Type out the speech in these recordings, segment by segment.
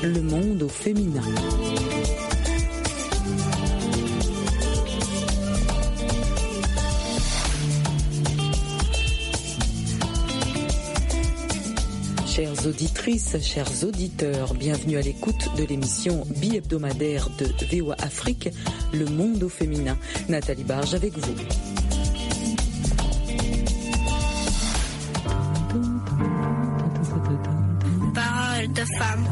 le monde au féminin. Chères auditrices, chers auditeurs, bienvenue à l'écoute de l'émission bi-hebdomadaire de VOA Afrique, Le Monde au Féminin. Nathalie Barge avec vous. Parole de femme.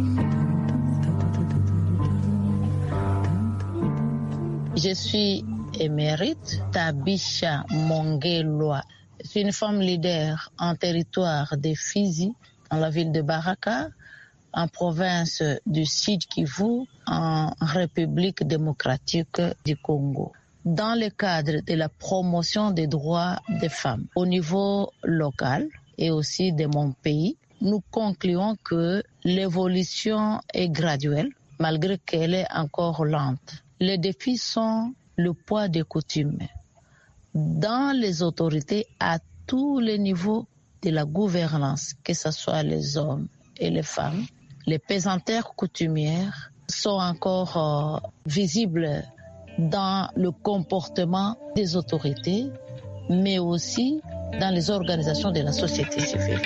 Je suis émérite Tabisha Mongeloa. Je suis une femme leader en territoire de Fizi, dans la ville de Baraka, en province du Sud Kivu, en République démocratique du Congo. Dans le cadre de la promotion des droits des femmes au niveau local et aussi de mon pays, nous concluons que l'évolution est graduelle, malgré qu'elle est encore lente. Les défis sont le poids des coutumes dans les autorités à tous les niveaux de la gouvernance, que ce soit les hommes et les femmes. Les pesanteurs coutumières sont encore visibles dans le comportement des autorités, mais aussi dans les organisations de la société civile.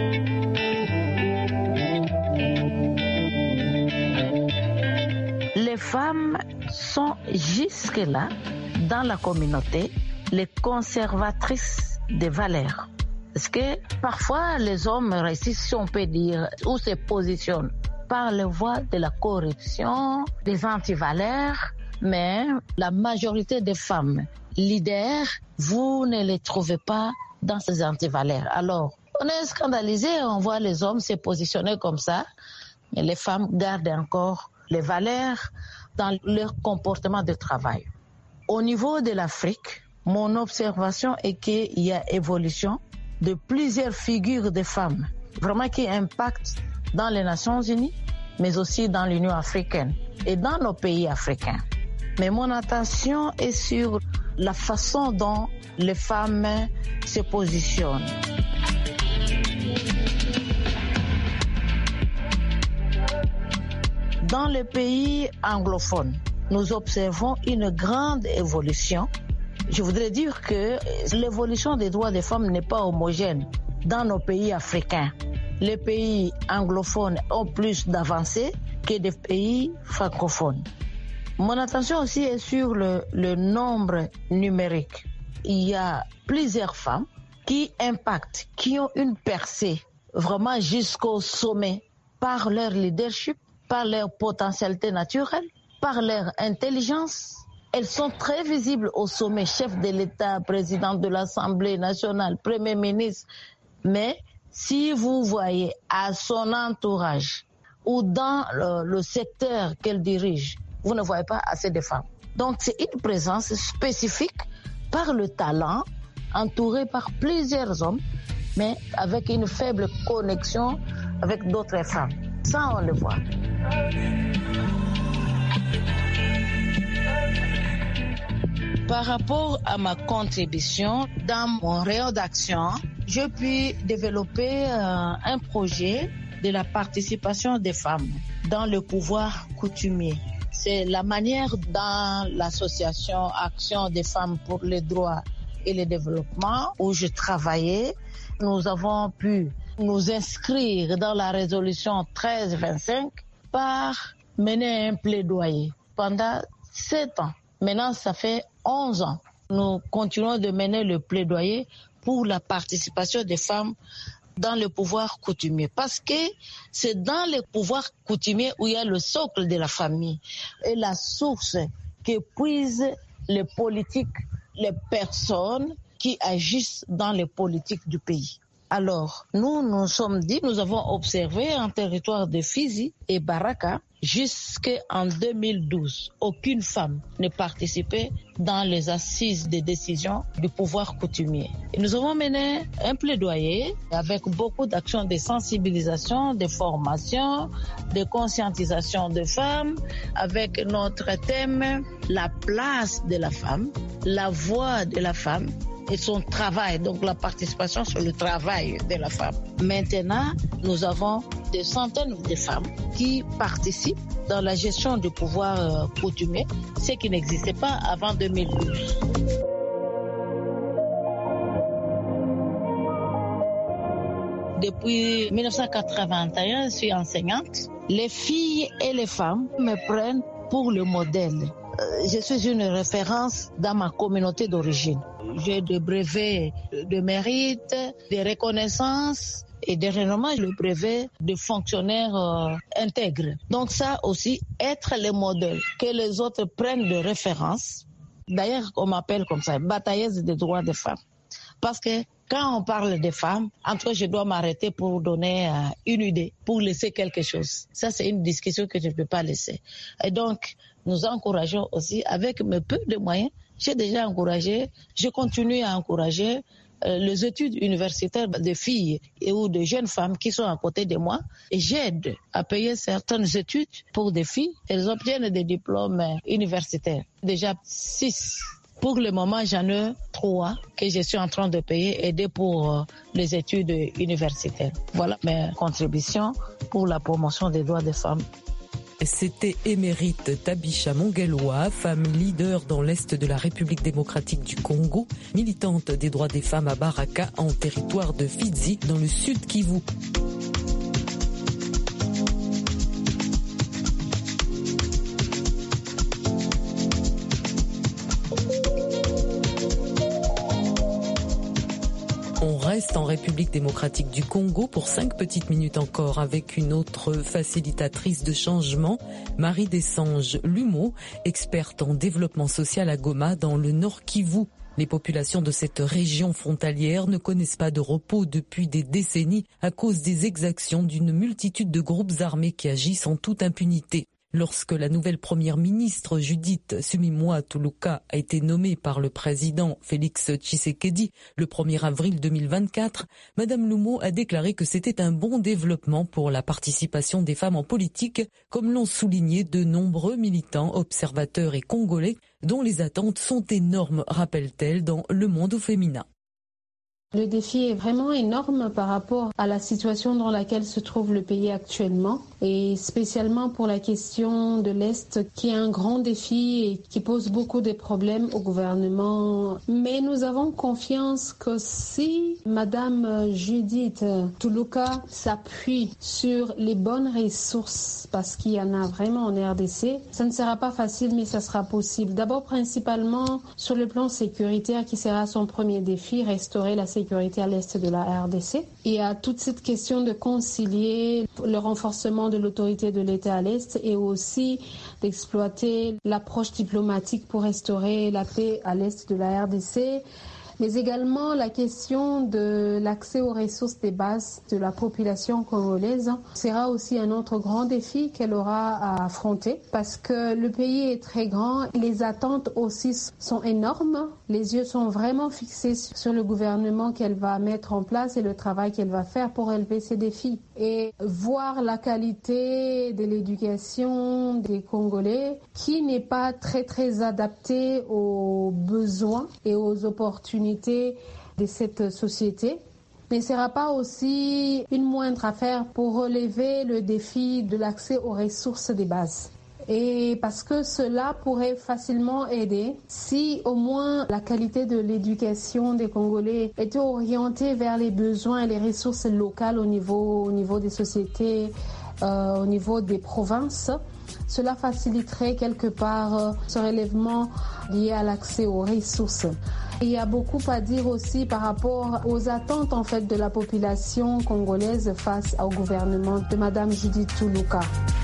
Les femmes sont jusque-là, dans la communauté, les conservatrices des valeurs. Parce que parfois, les hommes réussissent, si on peut dire, ou se positionnent par la voie de la corruption, des antivaleurs, mais la majorité des femmes leaders, vous ne les trouvez pas dans ces antivaleurs. Alors, on est scandalisé, on voit les hommes se positionner comme ça, mais les femmes gardent encore les valeurs dans leur comportement de travail. Au niveau de l'Afrique, mon observation est qu'il y a évolution de plusieurs figures de femmes, vraiment qui impactent dans les Nations Unies, mais aussi dans l'Union africaine et dans nos pays africains. Mais mon attention est sur la façon dont les femmes se positionnent. Dans les pays anglophones, nous observons une grande évolution. Je voudrais dire que l'évolution des droits des femmes n'est pas homogène dans nos pays africains. Les pays anglophones ont plus d'avancées que les pays francophones. Mon attention aussi est sur le nombre numérique. Il y a plusieurs femmes qui impactent, qui ont une percée vraiment jusqu'au sommet par leur leadership, par leur potentialité naturelle, par leur intelligence. Elles sont très visibles au sommet, chef de l'État, président de l'Assemblée nationale, premier ministre. Mais si vous voyez à son entourage ou dans le secteur qu'elle dirige, vous ne voyez pas assez de femmes. Donc c'est une présence spécifique par le talent, entourée par plusieurs hommes, mais avec une faible connexion avec d'autres femmes. Ça, on le voit. Par rapport à ma contribution, dans mon rayon d'action, je puis développer un projet de la participation des femmes dans le pouvoir coutumier. C'est la manière dans l'association Action des femmes pour les droits et le développement où je travaillais. Nous avons pu nous inscrire dans la résolution 1325 par mener un plaidoyer pendant 7 ans. Maintenant, ça fait 11 ans. Nous continuons de mener le plaidoyer pour la participation des femmes dans le pouvoir coutumier. Parce que c'est dans le pouvoir coutumier où il y a le socle de la famille et la source que puisent les politiques, les personnes qui agissent dans les politiques du pays. Alors, nous sommes dit, nous avons observé en territoire de Fizi et Baraka, jusqu'en 2012, aucune femme ne participait dans les assises des décisions du pouvoir coutumier. Et nous avons mené un plaidoyer avec beaucoup d'actions de sensibilisation, de formation, de conscientisation de femmes, avec notre thème « La place de la femme, la voix de la femme ». Et son travail, donc la participation sur le travail de la femme. Maintenant, nous avons des centaines de femmes qui participent dans la gestion du pouvoir coutumier, ce qui n'existait pas avant 2012. Depuis 1981, je suis enseignante. Les filles et les femmes me prennent pour le modèle. Je suis une référence dans ma communauté d'origine. J'ai des brevets de mérite, des reconnaissances et dernièrement le brevet de fonctionnaire intègre. Donc ça aussi, être le modèle, que les autres prennent de référence. D'ailleurs, on m'appelle comme ça, batailleuse des droits des femmes. Parce que quand on parle des femmes, en tout cas, je dois m'arrêter pour donner une idée, pour laisser quelque chose. Ça, c'est une discussion que je ne peux pas laisser. Et donc, nous encourageons aussi, avec mes peu de moyens, j'ai déjà encouragé, je continue à encourager les études universitaires des filles et ou de jeunes femmes qui sont à côté de moi. Et j'aide à payer certaines études pour des filles. Elles obtiennent des diplômes universitaires. Déjà 6. Pour le moment, j'en ai 3 que je suis en train de payer, aider pour les études universitaires. Voilà mes contributions pour la promotion des droits des femmes. C'était Émérite Tabisha Mongelwa, femme leader dans l'Est de la République démocratique du Congo, militante des droits des femmes à Baraka, en territoire de Fizi, dans le sud Kivu. On reste en République démocratique du Congo pour 5 petites minutes encore avec une autre facilitatrice de changement, Marie Dessanges Lumeau, experte en développement social à Goma dans le Nord Kivu. Les populations de cette région frontalière ne connaissent pas de repos depuis des décennies à cause des exactions d'une multitude de groupes armés qui agissent en toute impunité. Lorsque la nouvelle première ministre Judith Suminwa Tuluka a été nommée par le président Félix Tshisekedi le 1er avril 2024, Madame Lumeau a déclaré que c'était un bon développement pour la participation des femmes en politique, comme l'ont souligné de nombreux militants, observateurs et congolais, dont les attentes sont énormes, rappelle-t-elle dans Le Monde au féminin. Le défi est vraiment énorme par rapport à la situation dans laquelle se trouve le pays actuellement et spécialement pour la question de l'Est qui est un grand défi et qui pose beaucoup de problèmes au gouvernement. Mais nous avons confiance que si Madame Judith Tuluka s'appuie sur les bonnes ressources, parce qu'il y en a vraiment en RDC, ça ne sera pas facile mais ça sera possible. D'abord principalement sur le plan sécuritaire qui sera son premier défi, restaurer la sécurité à l'est de la RDC. Il y a toute cette question de concilier le renforcement de l'autorité de l'État à l'est et aussi d'exploiter l'approche diplomatique pour restaurer la paix à l'est de la RDC. Mais également la question de l'accès aux ressources des bases de la population congolaise sera aussi un autre grand défi qu'elle aura à affronter parce que le pays est très grand, les attentes aussi sont énormes, les yeux sont vraiment fixés sur le gouvernement qu'elle va mettre en place et le travail qu'elle va faire pour élever ces défis. Et voir la qualité de l'éducation des Congolais qui n'est pas très adaptée aux besoins et aux opportunités de cette société ne sera pas aussi une moindre affaire pour relever le défi de l'accès aux ressources des bases. Et parce que cela pourrait facilement aider si au moins la qualité de l'éducation des Congolais était orientée vers les besoins et les ressources locales au niveau des sociétés, au niveau des provinces. Cela faciliterait quelque part ce relèvement lié à l'accès aux ressources. Il y a beaucoup à dire aussi par rapport aux attentes en fait de la population congolaise face au gouvernement de Madame Judith Tuluka.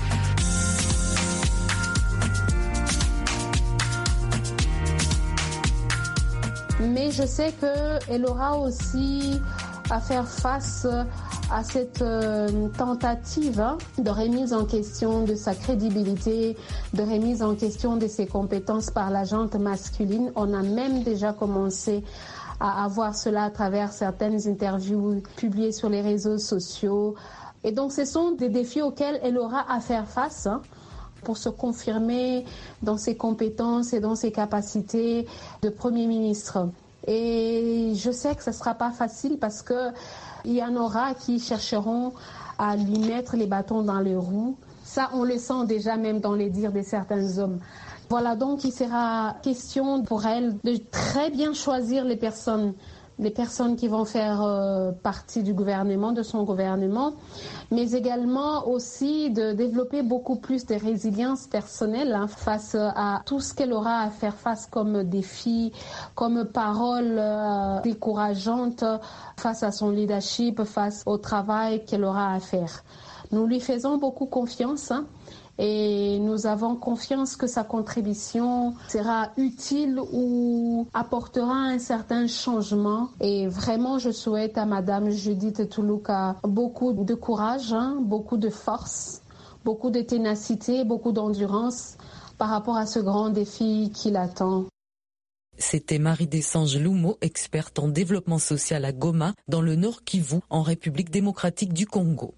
Mais je sais qu'elle aura aussi à faire face à cette tentative de remise en question de sa crédibilité, de remise en question de ses compétences par la gente masculine. On a même déjà commencé à avoir cela à travers certaines interviews publiées sur les réseaux sociaux. Et donc ce sont des défis auxquels elle aura à faire face pour se confirmer dans ses compétences et dans ses capacités de Premier ministre. Et je sais que ce ne sera pas facile parce qu'il y en aura qui chercheront à lui mettre les bâtons dans les roues. Ça, on le sent déjà même dans les dires de certains hommes. Voilà, donc il sera question pour elle de très bien choisir les personnes qui vont faire partie du gouvernement, de son gouvernement, mais également aussi de développer beaucoup plus de résilience personnelle face à tout ce qu'elle aura à faire face comme défi, comme paroles décourageantes face à son leadership, face au travail qu'elle aura à faire. Nous lui faisons beaucoup confiance. Et nous avons confiance que sa contribution sera utile ou apportera un certain changement. Et vraiment, je souhaite à Madame Judith Tuluka beaucoup de courage, beaucoup de force, beaucoup de ténacité, beaucoup d'endurance par rapport à ce grand défi qui l'attend. C'était Marie Dessanges Lumo, experte en développement social à Goma, dans le Nord Kivu, en République démocratique du Congo.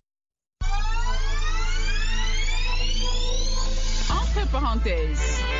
Parenthèse.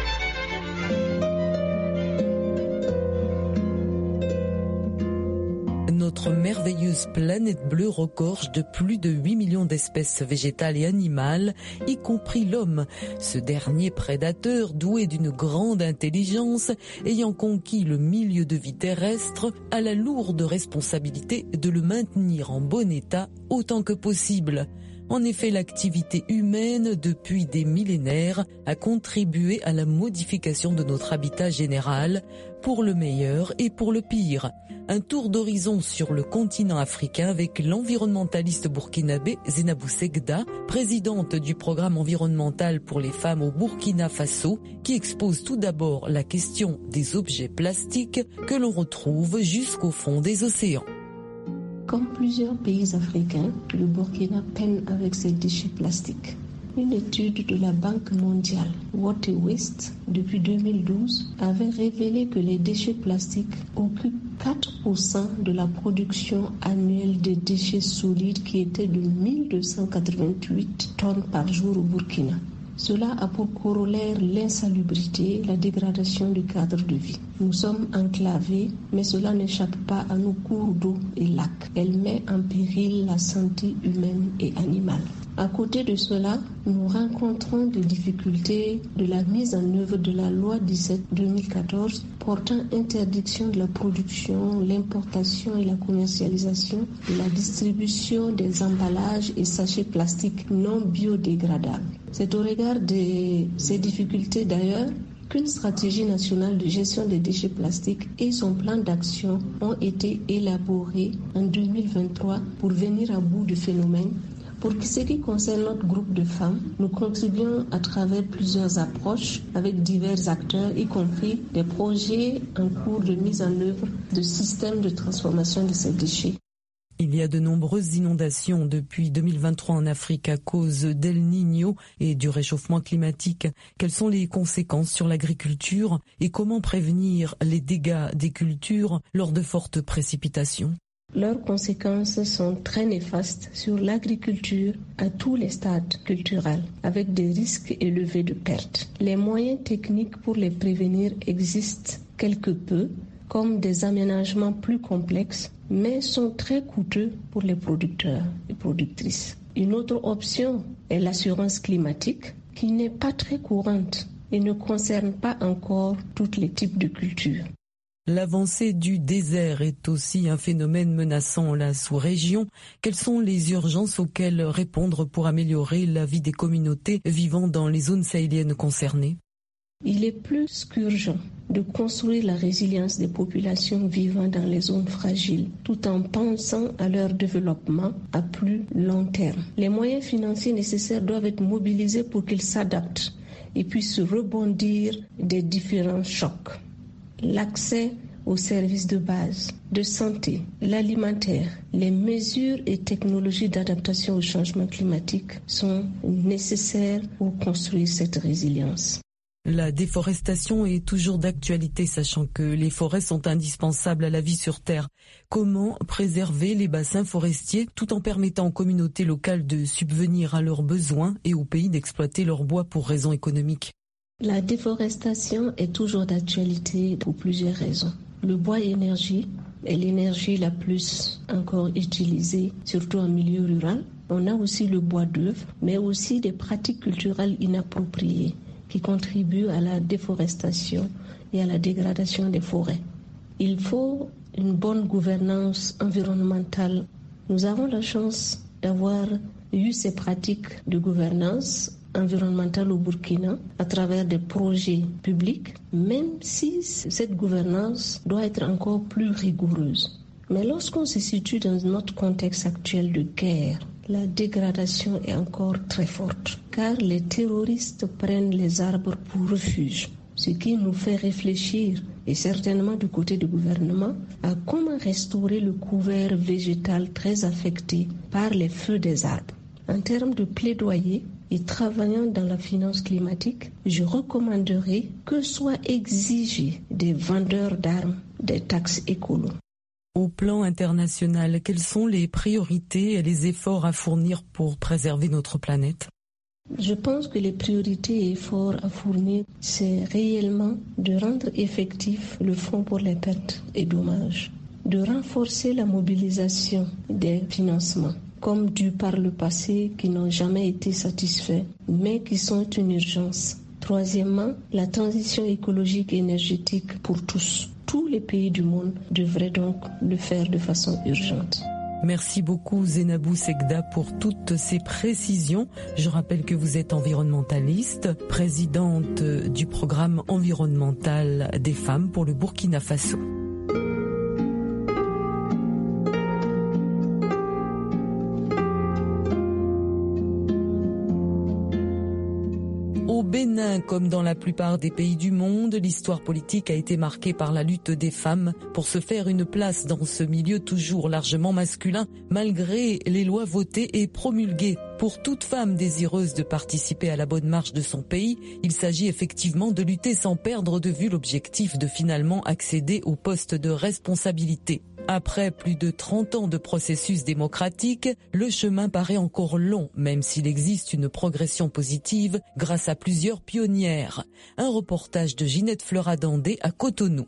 Notre merveilleuse planète bleue regorge de plus de 8 millions d'espèces végétales et animales, y compris l'homme. Ce dernier prédateur, doué d'une grande intelligence, ayant conquis le milieu de vie terrestre, a la lourde responsabilité de le maintenir en bon état autant que possible. En effet, l'activité humaine, depuis des millénaires, a contribué à la modification de notre habitat général, pour le meilleur et pour le pire. Un tour d'horizon sur le continent africain avec l'environnementaliste burkinabé Zenabou Segda, présidente du programme environnemental pour les femmes au Burkina Faso, qui expose tout d'abord la question des objets plastiques que l'on retrouve jusqu'au fond des océans. Comme plusieurs pays africains, le Burkina peine avec ses déchets plastiques. Une étude de la Banque mondiale Water Waste depuis 2012 avait révélé que les déchets plastiques occupent 4% de la production annuelle des déchets solides qui était de 1288 tonnes par jour au Burkina. Cela a pour corollaire l'insalubrité, la dégradation du cadre de vie. Nous sommes enclavés, mais cela n'échappe pas à nos cours d'eau et lacs. Elle met en péril la santé humaine et animale. À côté de cela, nous rencontrons des difficultés de la mise en œuvre de la loi 17/2014 portant interdiction de la production, l'importation et la commercialisation de la distribution des emballages et sachets plastiques non biodégradables. C'est au regard de ces difficultés d'ailleurs qu'une stratégie nationale de gestion des déchets plastiques et son plan d'action ont été élaborés en 2023 pour venir à bout du phénomène. Pour ce qui concerne notre groupe de femmes, nous contribuons à travers plusieurs approches avec divers acteurs, y compris des projets en cours de mise en œuvre de systèmes de transformation de ces déchets. Il y a de nombreuses inondations depuis 2023 en Afrique à cause d'El Niño et du réchauffement climatique. Quelles sont les conséquences sur l'agriculture et comment prévenir les dégâts des cultures lors de fortes précipitations ? Leurs conséquences sont très néfastes sur l'agriculture à tous les stades culturels, avec des risques élevés de pertes. Les moyens techniques pour les prévenir existent quelque peu, comme des aménagements plus complexes, mais sont très coûteux pour les producteurs et productrices. Une autre option est l'assurance climatique, qui n'est pas très courante et ne concerne pas encore tous les types de cultures. L'avancée du désert est aussi un phénomène menaçant la sous-région. Quelles sont les urgences auxquelles répondre pour améliorer la vie des communautés vivant dans les zones sahéliennes concernées ? Il est plus qu'urgent de construire la résilience des populations vivant dans les zones fragiles, tout en pensant à leur développement à plus long terme. Les moyens financiers nécessaires doivent être mobilisés pour qu'ils s'adaptent et puissent rebondir des différents chocs. L'accès aux services de base, de santé, l'alimentaire, les mesures et technologies d'adaptation au changement climatique sont nécessaires pour construire cette résilience. La déforestation est toujours d'actualité, sachant que les forêts sont indispensables à la vie sur Terre. Comment préserver les bassins forestiers tout en permettant aux communautés locales de subvenir à leurs besoins et aux pays d'exploiter leur bois pour raisons économiques ? La déforestation est toujours d'actualité pour plusieurs raisons. Le bois énergie est l'énergie la plus encore utilisée, surtout en milieu rural. On a aussi le bois d'œuvre, mais aussi des pratiques culturelles inappropriées qui contribuent à la déforestation et à la dégradation des forêts. Il faut une bonne gouvernance environnementale. Nous avons la chance d'avoir eu ces pratiques de gouvernance environnementale au Burkina à travers des projets publics, même si cette gouvernance doit être encore plus rigoureuse. Mais lorsqu'on se situe dans notre contexte actuel de guerre, la dégradation est encore très forte, car les terroristes prennent les arbres pour refuge, ce qui nous fait réfléchir, et certainement du côté du gouvernement, à comment restaurer le couvert végétal très affecté par les feux des arbres. En termes de plaidoyer et travaillant dans la finance climatique, je recommanderais que soient exigés des vendeurs d'armes des taxes écolo. Au plan international, quelles sont les priorités et les efforts à fournir pour préserver notre planète ? Je pense que les priorités et efforts à fournir, c'est réellement de rendre effectif le fonds pour les pertes et dommages, de renforcer la mobilisation des financements, comme dû par le passé, qui n'ont jamais été satisfaits, mais qui sont une urgence. Troisièmement, la transition écologique et énergétique pour tous. Tous les pays du monde devraient donc le faire de façon urgente. Merci beaucoup Zainabou Sekda pour toutes ces précisions. Je rappelle que vous êtes environnementaliste, présidente du programme environnemental des femmes pour le Burkina Faso. Au Bénin, comme dans la plupart des pays du monde, l'histoire politique a été marquée par la lutte des femmes pour se faire une place dans ce milieu toujours largement masculin, malgré les lois votées et promulguées. Pour toute femme désireuse de participer à la bonne marche de son pays, il s'agit effectivement de lutter sans perdre de vue l'objectif de finalement accéder au poste de responsabilité. Après plus de 30 ans de processus démocratique, le chemin paraît encore long, même s'il existe une progression positive grâce à plusieurs pionnières. Un reportage de Ginette Fleuradandé à Cotonou.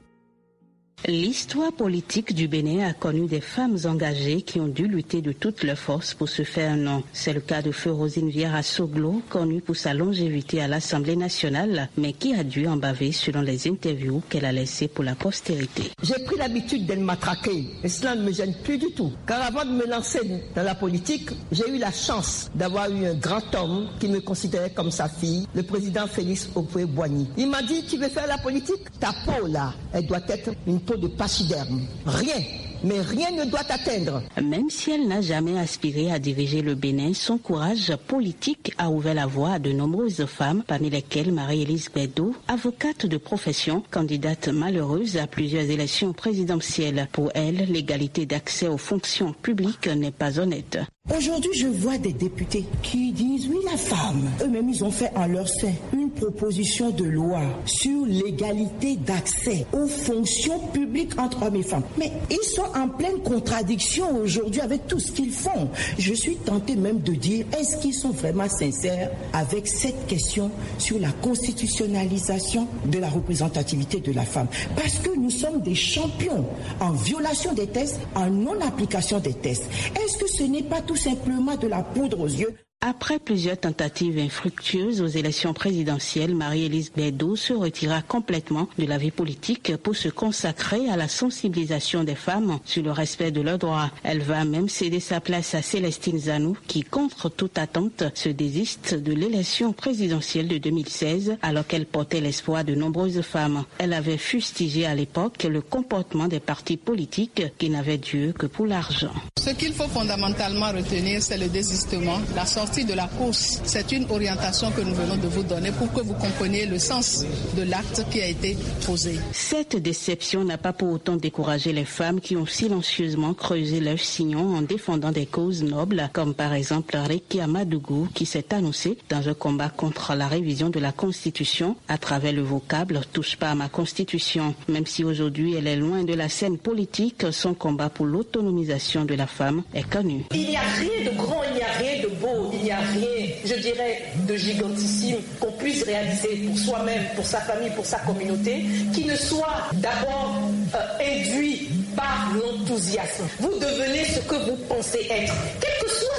L'histoire politique du Bénin a connu des femmes engagées qui ont dû lutter de toutes leurs forces pour se faire un nom. C'est le cas de Feu Rosine Vieira Soglo, connue pour sa longévité à l'Assemblée nationale, mais qui a dû en baver selon les interviews qu'elle a laissées pour la postérité. J'ai pris l'habitude d'être matraquée et cela ne me gêne plus du tout. Car avant de me lancer dans la politique, j'ai eu la chance d'avoir eu un grand homme qui me considérait comme sa fille, le président Félix Houphouët-Boigny. Il m'a dit, tu veux faire la politique? Ta peau là, elle doit être une peau de pachyderme. Rien, mais rien ne doit t'atteindre. Même si elle n'a jamais aspiré à diriger le Bénin, son courage politique a ouvert la voie à de nombreuses femmes, parmi lesquelles Marie-Élise Bédot, avocate de profession, candidate malheureuse à plusieurs élections présidentielles. Pour elle, l'égalité d'accès aux fonctions publiques n'est pas honnête. Aujourd'hui, je vois des députés qui disent, oui, la femme, eux-mêmes, ils ont fait en leur sein une proposition de loi sur l'égalité d'accès aux fonctions publiques entre hommes et femmes. Mais ils sont en pleine contradiction aujourd'hui avec tout ce qu'ils font. Je suis tentée même de dire, est-ce qu'ils sont vraiment sincères avec cette question sur la constitutionnalisation de la représentativité de la femme? Parce que nous sommes des champions en violation des tests, en non-application des tests. Est-ce que ce n'est pas tout simplement de la poudre aux yeux? Après plusieurs tentatives infructueuses aux élections présidentielles, Marie-Élise Bédot se retira complètement de la vie politique pour se consacrer à la sensibilisation des femmes sur le respect de leurs droits. Elle va même céder sa place à Célestine Zanou qui, contre toute attente, se désiste de l'élection présidentielle de 2016 alors qu'elle portait l'espoir de nombreuses femmes. Elle avait fustigé à l'époque le comportement des partis politiques qui n'avaient Dieu que pour l'argent. Ce qu'il faut fondamentalement retenir, c'est le désistement, la sortie de la course. C'est une orientation que nous venons de vous donner pour que vous compreniez le sens de l'acte qui a été posé. Cette déception n'a pas pour autant découragé les femmes qui ont silencieusement creusé leur sillon en défendant des causes nobles, comme par exemple Rekia Madougou qui s'est annoncée dans un combat contre la révision de la Constitution à travers le vocable « touche pas à ma Constitution ». Même si aujourd'hui elle est loin de la scène politique, son combat pour l'autonomisation de la femme est connu. Il n'y a rien de grand, il n'y a rien de beau, il n'y a rien, je dirais, de gigantissime qu'on puisse réaliser pour soi-même, pour sa famille, pour sa communauté, qui ne soit d'abord induit par l'enthousiasme. Vous devenez ce que vous pensez être, quel que soit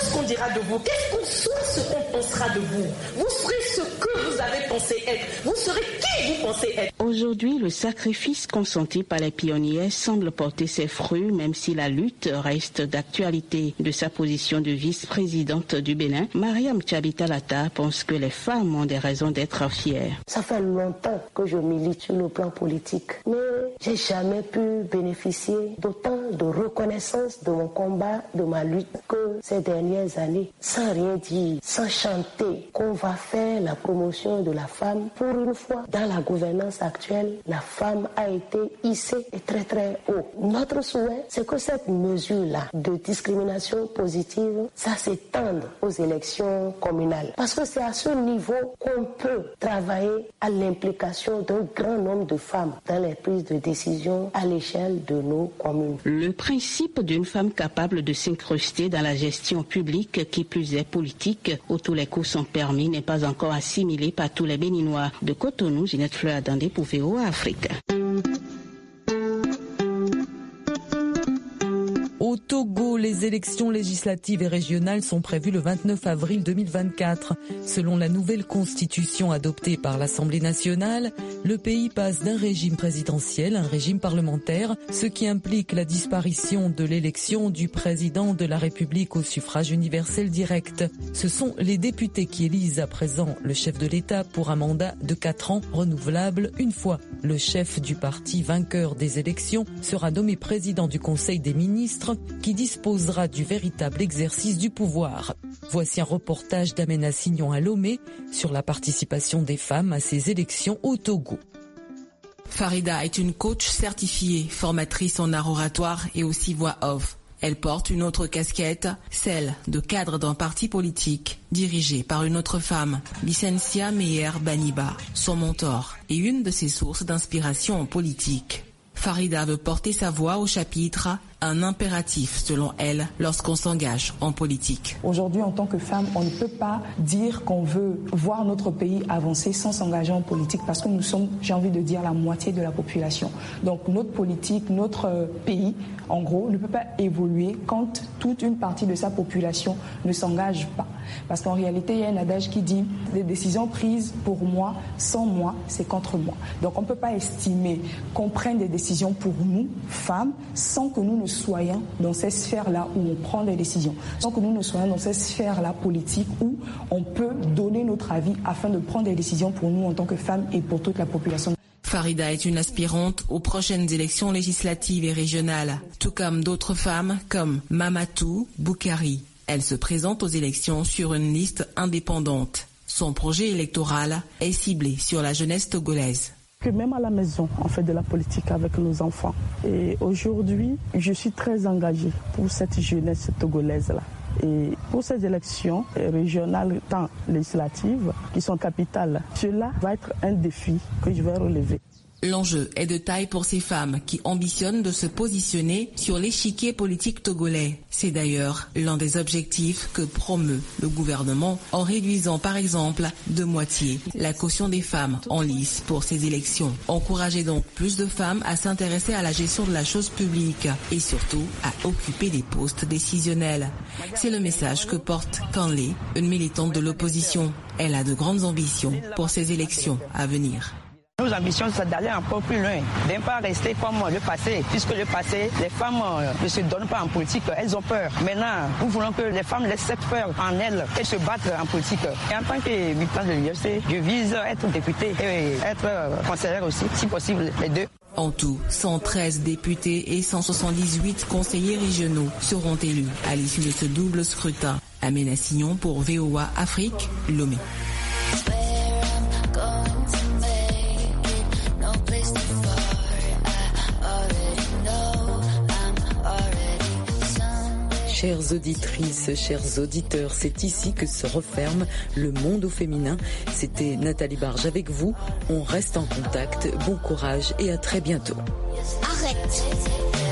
ce qu'on dira de vous. Qu'est-ce qu'on soit ce qu'on pensera de vous. Vous serez ce que vous avez pensé être. Vous serez qui vous pensez être. Aujourd'hui, le sacrifice consenti par les pionniers semble porter ses fruits, même si la lutte reste d'actualité. De sa position de vice-présidente du Bénin, Mariam Tchabita-Lata pense que les femmes ont des raisons d'être fières. Ça fait longtemps que je milite sur le plan politique, mais j'ai jamais pu bénéficier d'autant de reconnaissance de mon combat, de ma lutte que ces dernières années. Sans rien dire, sans chanter qu'on va faire la promotion de la femme. Pour une fois, dans la gouvernance actuelle, la femme a été hissée et très très haut. Notre souhait, c'est que cette mesure-là de discrimination positive, ça s'étende aux élections communales. Parce que c'est à ce niveau qu'on peut travailler à l'implication d'un grand nombre de femmes dans les prises de décision à l'échelle de nos communes. Le principe d'une femme capable de s'incruster dans la gestion publique, qui plus est politique, où tous les coups sont permis, n'est pas encore assimilé par tous les Béninois. De Cotonou, Ginette Fleur Dandé pour VOA Afrique. Au Togo, les élections législatives et régionales sont prévues le 29 avril 2024. Selon la nouvelle constitution adoptée par l'Assemblée nationale, le pays passe d'un régime présidentiel à un régime parlementaire, ce qui implique la disparition de l'élection du président de la République au suffrage universel direct. Ce sont les députés qui élisent à présent le chef de l'État pour un mandat de 4 ans renouvelable une fois. Le chef du parti vainqueur des élections sera nommé président du Conseil des ministres, qui disposera du véritable exercice du pouvoir. Voici un reportage d'Amena Signon à Lomé sur la participation des femmes à ces élections au Togo. Farida est une coach certifiée, formatrice en art oratoire et aussi voix off. Elle porte une autre casquette, celle de cadre d'un parti politique dirigé par une autre femme, Licencia Meyer Baniba, son mentor et une de ses sources d'inspiration en politique. Farida veut porter sa voix au chapitre, un impératif selon elle lorsqu'on s'engage en politique. Aujourd'hui, en tant que femme, on ne peut pas dire qu'on veut voir notre pays avancer sans s'engager en politique parce que nous sommes, j'ai envie de dire, la moitié de la population. Donc notre politique, notre pays, en gros, ne peut pas évoluer quand toute une partie de sa population ne s'engage pas. Parce qu'en réalité, il y a un adage qui dit « les décisions prises pour moi, sans moi, c'est contre moi ». Donc on ne peut pas estimer qu'on prenne des décisions pour nous, femmes, sans que nous ne soyons dans ces sphères-là où on prend des décisions, sans que nous ne soyons dans ces sphères-là politiques où on peut donner notre avis afin de prendre des décisions pour nous en tant que femmes et pour toute la population. Farida est une aspirante aux prochaines élections législatives et régionales, tout comme d'autres femmes comme Mamatou Boukari. Elle se présente aux élections sur une liste indépendante. Son projet électoral est ciblé sur la jeunesse togolaise. Que même à la maison, on fait de la politique avec nos enfants. Et aujourd'hui, je suis très engagée pour cette jeunesse togolaise-là. Et pour ces élections régionales, tant législatives, qui sont capitales, cela va être un défi que je vais relever. L'enjeu est de taille pour ces femmes qui ambitionnent de se positionner sur l'échiquier politique togolais. C'est d'ailleurs l'un des objectifs que promeut le gouvernement en réduisant par exemple de moitié la caution des femmes en lice pour ces élections. Encourager donc plus de femmes à s'intéresser à la gestion de la chose publique et surtout à occuper des postes décisionnels. C'est le message que porte Kanlé, une militante de l'opposition. Elle a de grandes ambitions pour ces élections à venir. Nos ambitions, c'est d'aller encore plus loin, de ne pas rester comme le passé, puisque le passé, les femmes ne se donnent pas en politique, elles ont peur. Maintenant, nous voulons que les femmes laissent cette peur en elles, qu'elles se battent en politique. Et en tant que militante de l'UFC, je vise à être députée et être conseillère aussi, si possible, les deux. En tout, 113 députés et 178 conseillers régionaux seront élus à l'issue de ce double scrutin. Amena Signon pour VOA Afrique, Lomé. Chères auditrices, chers auditeurs, c'est ici que se referme le monde au féminin. C'était Nathalie Barge avec vous. On reste en contact. Bon courage et à très bientôt. Arrête.